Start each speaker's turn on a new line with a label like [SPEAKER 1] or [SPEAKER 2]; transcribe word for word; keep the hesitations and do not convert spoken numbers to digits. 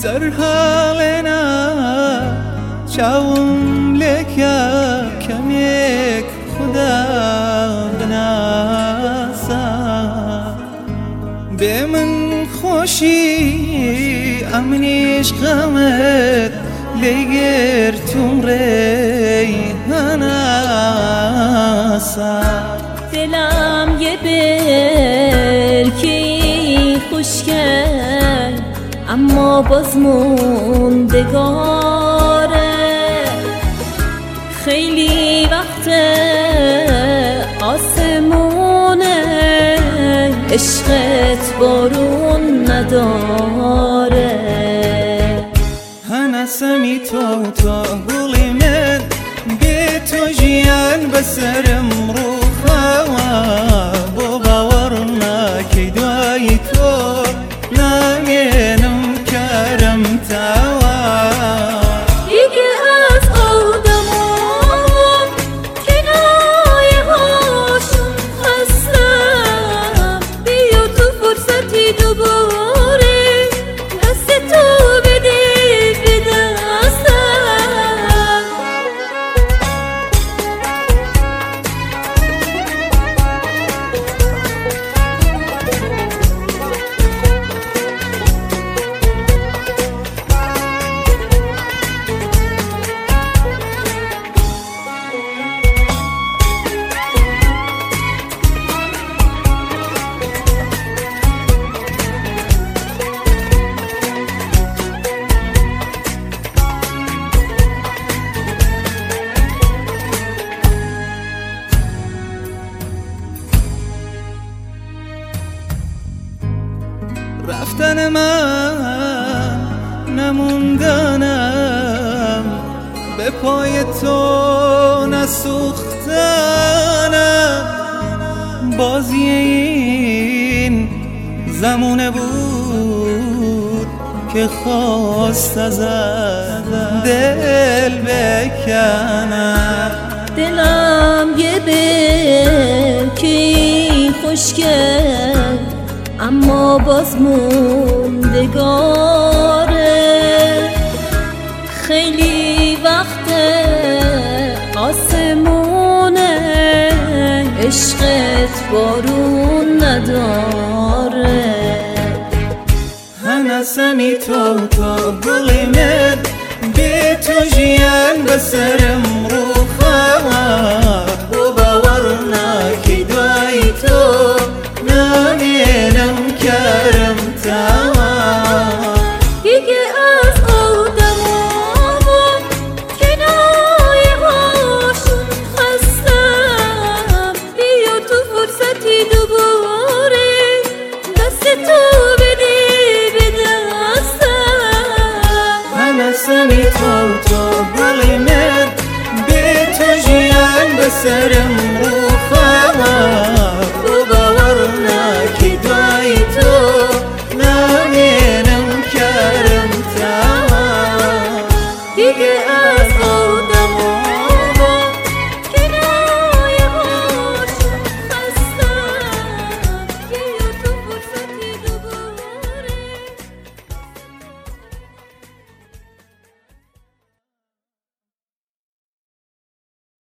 [SPEAKER 1] سرحالنا چاوم لێکە کەمێک خوددا بناسە بێ من خۆشی ئەمنیش غەمت لێگرتوم ڕێی هەناسە
[SPEAKER 2] دلم یه برکی خوشگه اما باز موندگاره خیلی وقت آسمونه عشقت بارون نداره
[SPEAKER 1] هەناسەمی تۆ تۆ گوڵی من بێ تۆ ژیان بەسەرم ڕووخاوە بۆ باوەڕ ناکەی دوای تۆ نامێنم کارم تاوە
[SPEAKER 2] دیگه از آدمام کنایه هاشون خستم بیا تو فرصتی دوباره دست تو بده به دستم
[SPEAKER 1] رفتن من نموندنم به پای تو نسوختنم بازی این زمونه بود که خواست ازت دل بکنم
[SPEAKER 2] دلم یه برکی خوشگل اما باز موندگاره خیلی وقت آسمونه عشقت بارون نداره
[SPEAKER 1] هەناسەمی تۆ تۆ گوڵی من بێ تۆ ژیان بەسەرم ڕووخاوە بۆ باوەڕ ناکەی دوای تۆ نامێنم کارم تاوە
[SPEAKER 2] دیگه از آدمام کنایه هاشون خستم بیا تو فرصتی دوباره دست تو بده به دستم
[SPEAKER 1] هەناسەمی تۆ تۆ گوڵی من بێ تۆ ژیان بەسەرم